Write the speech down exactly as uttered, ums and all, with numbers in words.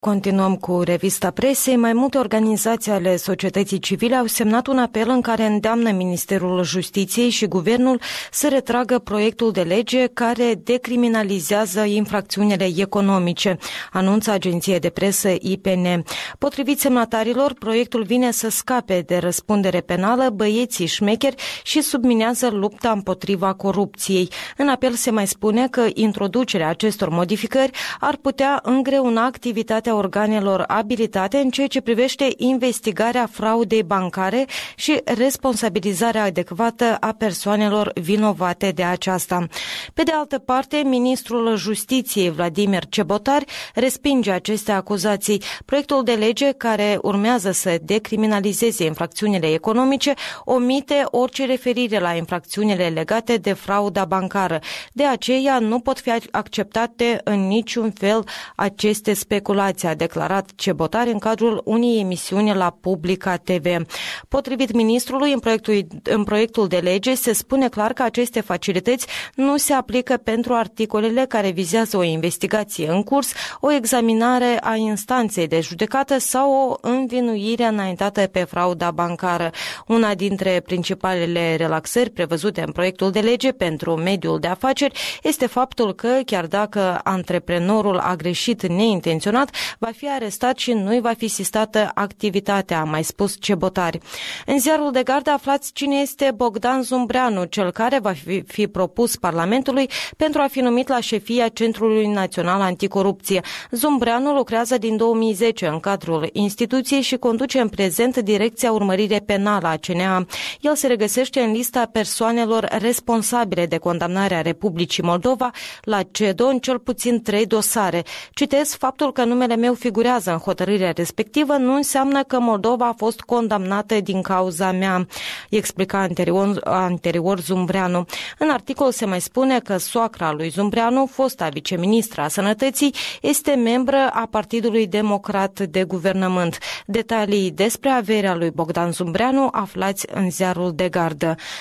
Continuăm cu revista presei. Mai multe organizații ale societății civile au semnat un apel în care îndeamnă Ministerul Justiției și Guvernul să retragă proiectul de lege care decriminalizează infracțiunile economice, anunță agenția de presă I P N. Potrivit semnatarilor, proiectul vine să scape de răspundere penală băieții șmecheri și subminează lupta împotriva corupției. În apel se mai spune că introducerea acestor modificări ar putea îngreuna activitatea organelor abilitate în ceea ce privește investigarea fraudei bancare și responsabilizarea adecvată a persoanelor vinovate de aceasta. Pe de altă parte, ministrul Justiției Vladimir Cebotar respinge aceste acuzații. Proiectul de lege care urmează să decriminalizeze infracțiunile economice omite orice referire la infracțiunile legate de frauda bancară. De aceea nu pot fi acceptate în niciun fel aceste speculații, a declarat Cebotar în cadrul unei emisiuni la Publica T V. Potrivit ministrului, în proiectul, în proiectul de lege se spune clar că aceste facilități nu se aplică pentru articolele care vizează o investigație în curs, o examinare a instanței de judecată sau o învinuire înaintată pe frauda bancară. Una dintre principalele relaxări prevăzute în proiectul de lege pentru mediul de afaceri este faptul că, chiar dacă antreprenorul a greșit neintenționat, va fi arestat și nu-i va fi sistată activitatea, a mai spus Cebotar. În ziarul de gardă aflați cine este Bogdan Zumbreanu, cel care va fi, fi propus Parlamentului pentru a fi numit la șefia Centrului Național Anticorupție. Zumbreanu lucrează din două mii zece în cadrul instituției și conduce în prezent Direcția Urmărire Penală a C N A. El se regăsește în lista persoanelor responsabile de condamnarea Republicii Moldova la C E D O în cel puțin trei dosare. Citez: faptul că numele meu figurează în hotărârea respectivă nu înseamnă că Moldova a fost condamnată din cauza mea, explica anterior, anterior Zumbreanu. În articol se mai spune că soacra lui Zumbreanu, fosta viceministra a Sănătății, este membră a Partidului Democrat de Guvernământ. Detalii despre averea lui Bogdan Zumbreanu aflați în ziarul de gardă.